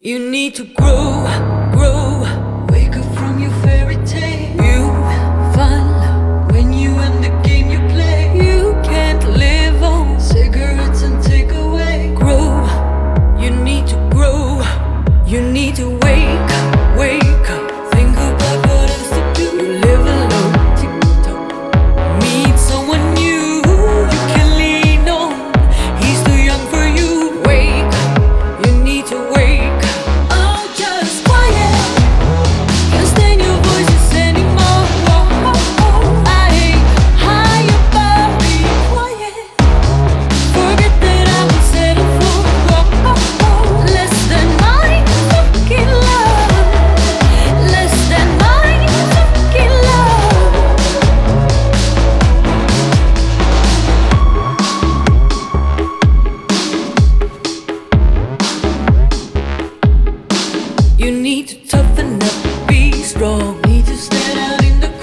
You need to grow, grow. Wake up from your fairy tale. You find love when you end the game you play. You can't live on cigarettes and takeaway. Grow, you need to grow. You need to wake up, wake up. Think about what else to do. You live alone, tick-tock. Meet someone new you can lean on. He's too young for you. Wake up, you need to wake up. You need to toughen up, be strong. Need to stand out in the